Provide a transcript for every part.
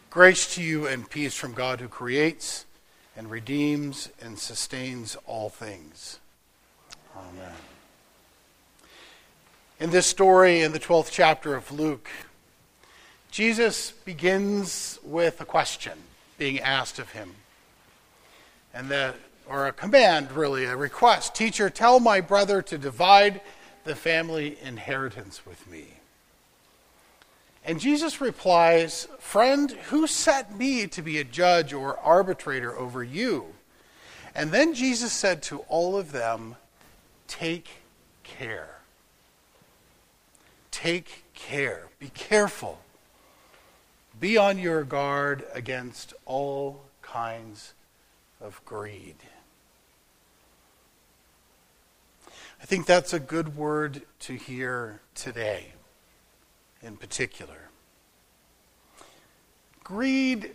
Grace to you and peace from God who creates and redeems and sustains all things. Amen. In this story, in the 12th chapter of Luke, Jesus begins with a question being asked of him. Or a command, really, a request. Teacher, tell my brother to divide the family inheritance with me. And Jesus replies, friend, who set me to be a judge or arbitrator over you? And then Jesus said to all of them, take care. Take care. Be careful. Be on your guard against all kinds of greed. I think that's a good word to hear today in particular. Greed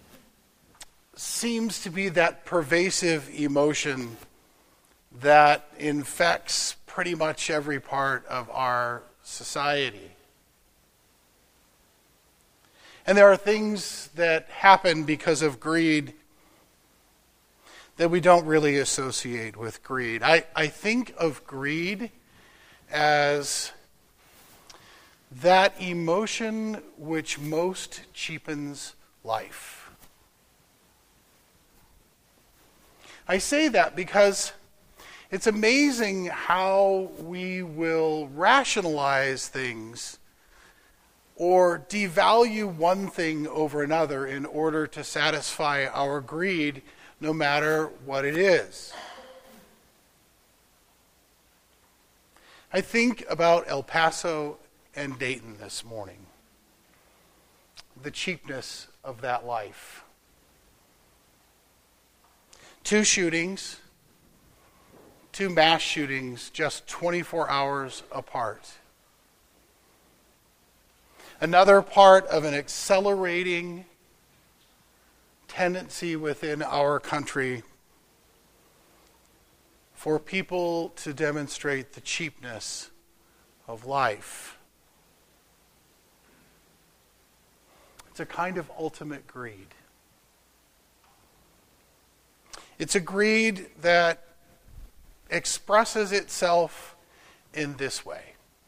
seems to be that pervasive emotion that infects pretty much every part of our society. And there are things that happen because of greed that we don't really associate with greed. I think of greed as that emotion which most cheapens life. I say that because it's amazing how we will rationalize things or devalue one thing over another in order to satisfy our greed, no matter what it is. I think about El Paso and Dayton this morning. The cheapness of that life. 2 shootings, 2 mass shootings, just 24 hours apart. Another part of an accelerating tendency within our country for people to demonstrate the cheapness of life. It's a kind of ultimate greed. It's a greed that expresses itself in this way.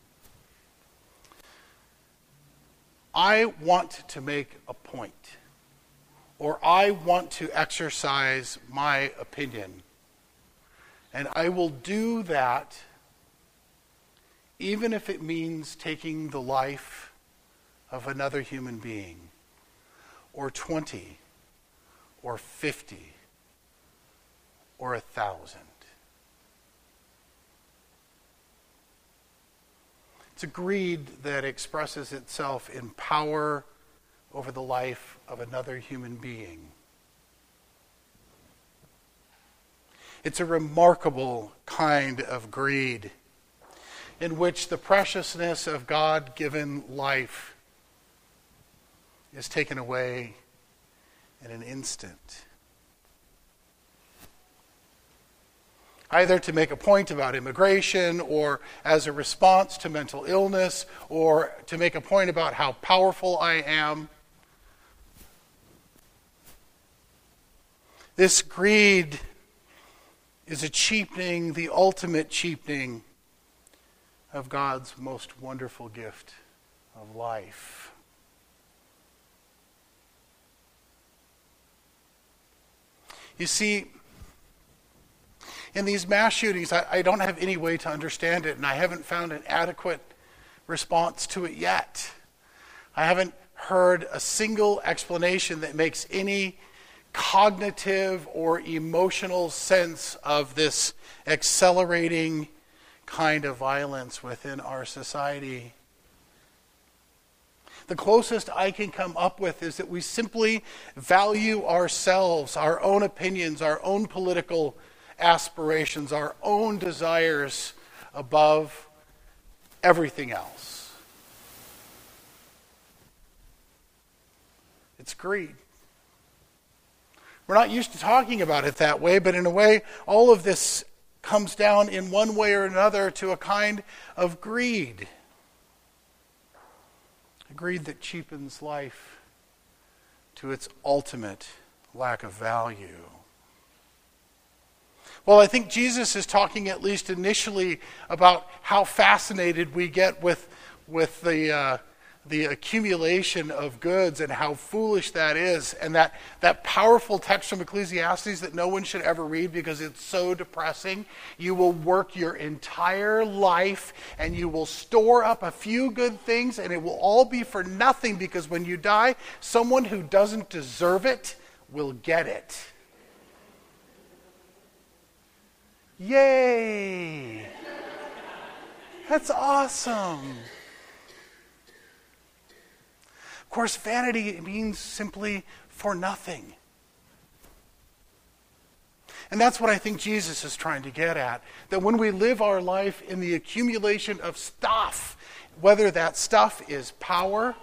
I want to make a point, or I want to exercise my opinion, and I will do that even if it means taking the life of another human being, or 20, or 50, or 1,000. It's a greed that expresses itself in power over the life of another human being. It's a remarkable kind of greed in which the preciousness of God-given life is taken away in an instant. Either to make a point about immigration, or as a response to mental illness, or to make a point about how powerful I am. This greed is a cheapening, the ultimate cheapening of God's most wonderful gift of life. You see, in these mass shootings, I don't have any way to understand it, and I haven't found an adequate response to it yet. I haven't heard a single explanation that makes any cognitive or emotional sense of this accelerating kind of violence within our society. The closest I can come up with is that we simply value ourselves, our own opinions, our own political aspirations, our own desires above everything else. It's greed. We're not used to talking about it that way, but in a way, all of this comes down in one way or another to a kind of greed. A greed that cheapens life to its ultimate lack of value. Well, I think Jesus is talking at least initially about how fascinated we get with the accumulation of goods and how foolish that is, and that powerful text from Ecclesiastes that no one should ever read because it's so depressing. You will work your entire life and you will store up a few good things and it will all be for nothing because when you die, someone who doesn't deserve it will get it. Yay! That's awesome. Of course, vanity means simply for nothing. And that's what I think Jesus is trying to get at. That when we live our life in the accumulation of stuff, whether that stuff is power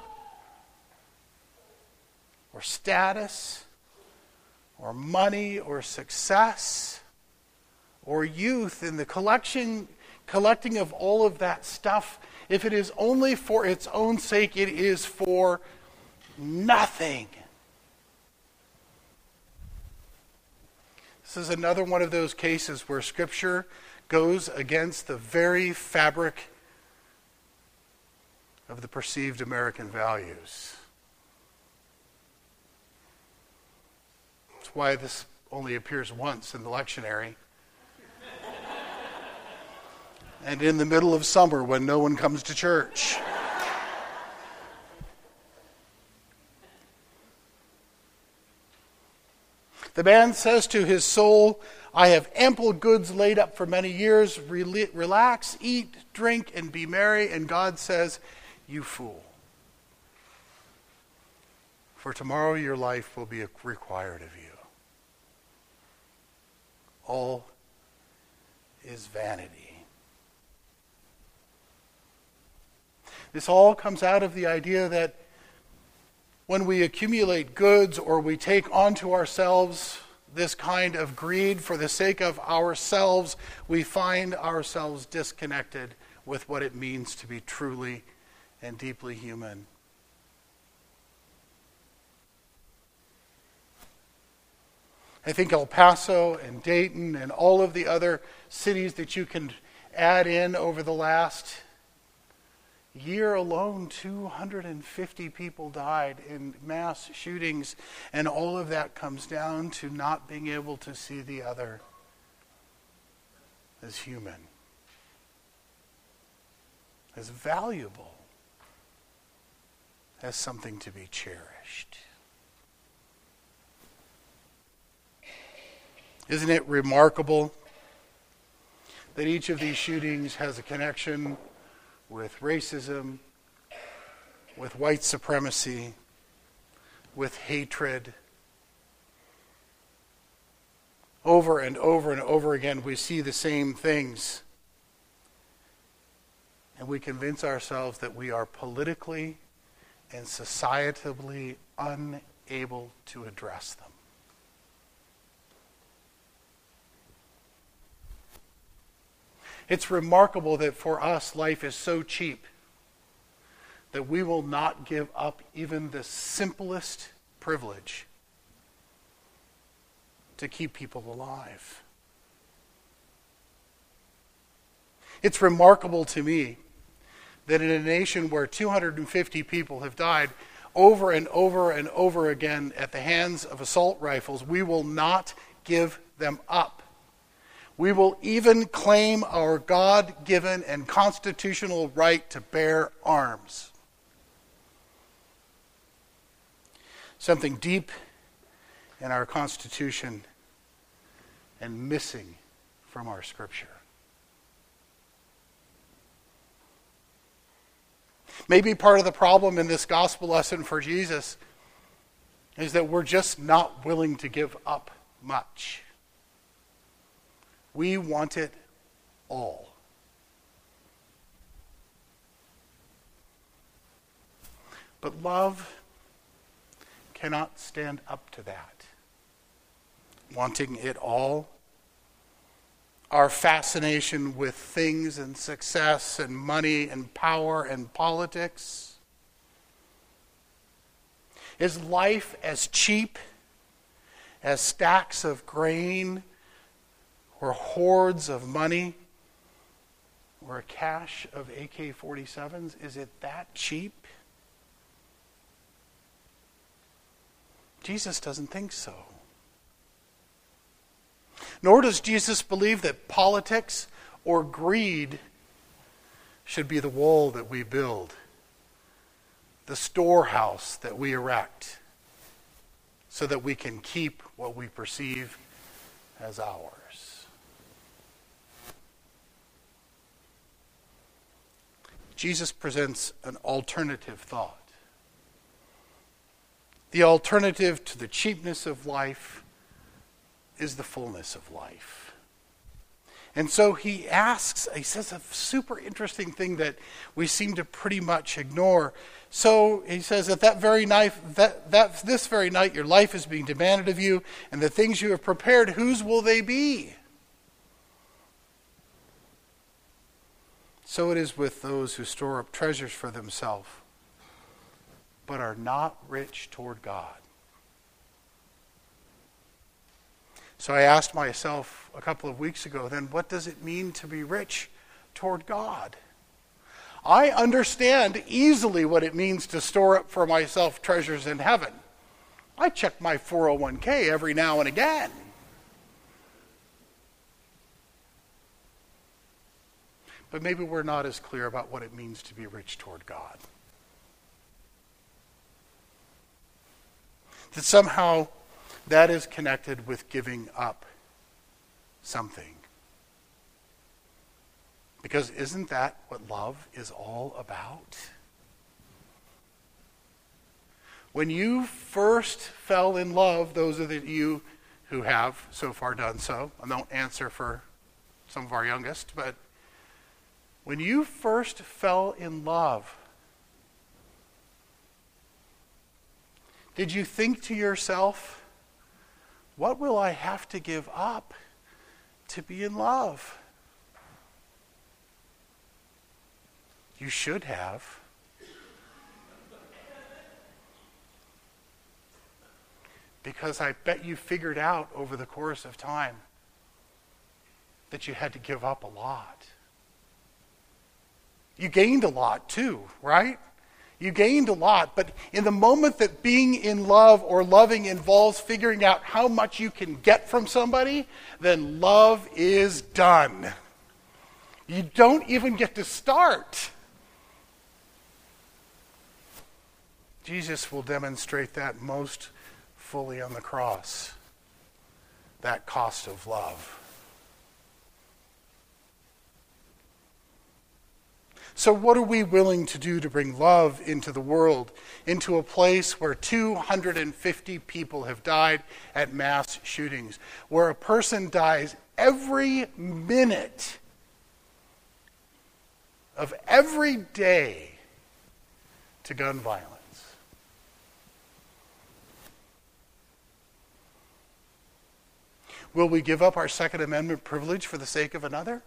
or status or money or success or youth, in the collecting of all of that stuff, if it is only for its own sake, it is for nothing. This is another one of those cases where Scripture goes against the very fabric of the perceived American values. That's why this only appears once in the lectionary. And in the middle of summer when no one comes to church. The man says to his soul, I have ample goods laid up for many years. Relax, eat, drink, and be merry. And God says, you fool. For tomorrow your life will be required of you. All is vanity. This all comes out of the idea that when we accumulate goods or we take onto ourselves this kind of greed for the sake of ourselves, we find ourselves disconnected with what it means to be truly and deeply human. I think El Paso and Dayton and all of the other cities that you can add in over the last year alone, 250 people died in mass shootings, and all of that comes down to not being able to see the other as human, as valuable, as something to be cherished. Isn't it remarkable that each of these shootings has a connection with racism, with white supremacy, with hatred? Over and over and over again, we see the same things. And we convince ourselves that we are politically and societally unable to address them. It's remarkable that for us, life is so cheap that we will not give up even the simplest privilege to keep people alive. It's remarkable to me that in a nation where 250 people have died over and over and over again at the hands of assault rifles, we will not give them up. We will even claim our God-given and constitutional right to bear arms. Something deep in our Constitution and missing from our Scripture. Maybe part of the problem in this gospel lesson for Jesus is that we're just not willing to give up much. We want it all. But love cannot stand up to that. Wanting it all, our fascination with things and success and money and power and politics. Is life as cheap as stacks of grain or hordes of money or a cache of AK-47s? Is it that cheap? Jesus doesn't think so. Nor does Jesus believe that politics or greed should be the wall that we build, the storehouse that we erect, so that we can keep what we perceive as ours. Jesus presents an alternative thought. The alternative to the cheapness of life is the fullness of life. And so he says a super interesting thing that we seem to pretty much ignore. So he says that this very night your life is being demanded of you, and the things you have prepared, whose will they be? So it is with those who store up treasures for themselves, but are not rich toward God. So I asked myself a couple of weeks ago, then what does it mean to be rich toward God? I understand easily what it means to store up for myself treasures in heaven. I check my 401k every now and again. But maybe we're not as clear about what it means to be rich toward God. That somehow that is connected with giving up something. Because isn't that what love is all about? When you first fell in love, those of you who have so far done so, I don't answer for some of our youngest, but when you first fell in love, did you think to yourself, what will I have to give up to be in love? You should have. Because I bet you figured out over the course of time that you had to give up a lot. You gained a lot too, right? You gained a lot, but in the moment that being in love or loving involves figuring out how much you can get from somebody, then love is done. You don't even get to start. Jesus will demonstrate that most fully on the cross, that cost of love. So what are we willing to do to bring love into the world, into a place where 250 people have died at mass shootings, where a person dies every minute of every day to gun violence? Will we give up our Second Amendment privilege for the sake of another?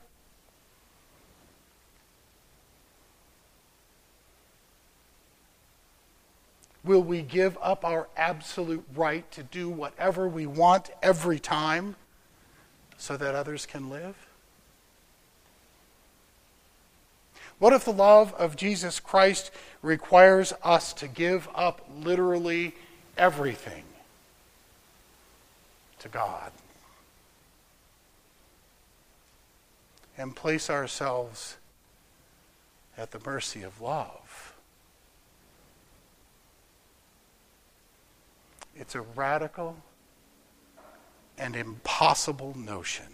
Will we give up our absolute right to do whatever we want every time so that others can live? What if the love of Jesus Christ requires us to give up literally everything to God and place ourselves at the mercy of love? It's a radical and impossible notion.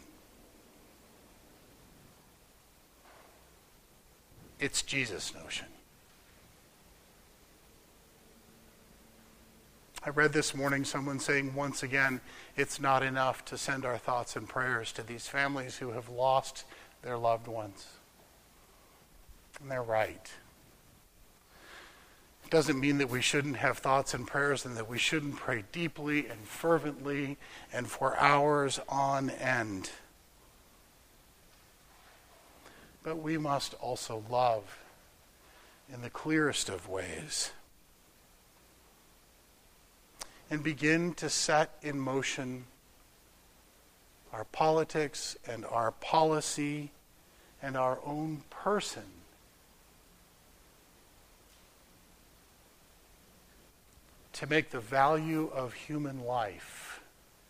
It's Jesus' notion. I read this morning someone saying once again, it's not enough to send our thoughts and prayers to these families who have lost their loved ones. And they're right. It doesn't mean that we shouldn't have thoughts and prayers and that we shouldn't pray deeply and fervently and for hours on end. But we must also love in the clearest of ways. and begin to set in motion our politics and our policy and our own person to make the value of human life,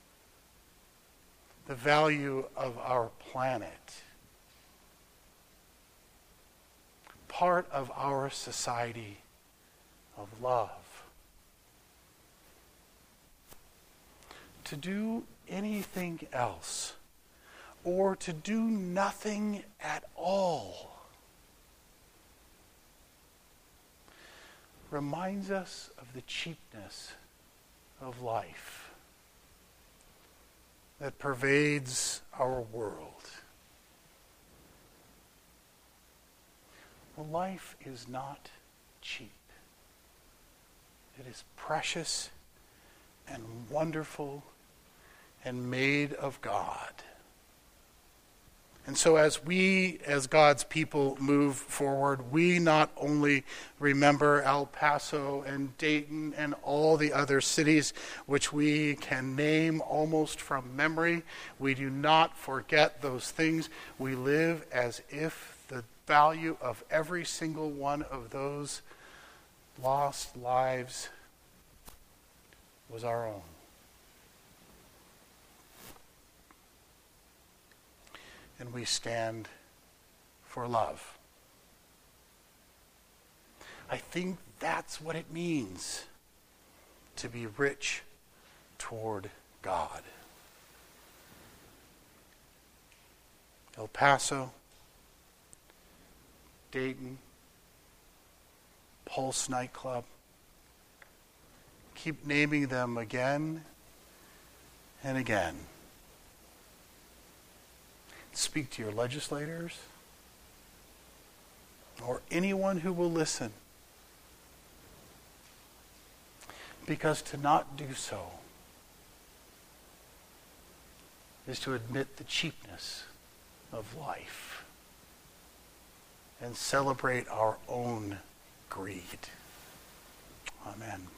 the value of our planet, part of our society of love. To do anything else, or to do nothing at all, reminds us of the cheapness of life that pervades our world. Well, life is not cheap. It is precious and wonderful and made of God. And so as we, as God's people, move forward, we not only remember El Paso and Dayton and all the other cities which we can name almost from memory. We do not forget those things. We live as if the value of every single one of those lost lives was our own. And we stand for love. I think that's what it means to be rich toward God. El Paso, Dayton, Pulse Nightclub. Keep naming them again and again. Speak to your legislators or anyone who will listen. Because to not do so is to admit the cheapness of life and celebrate our own greed. Amen.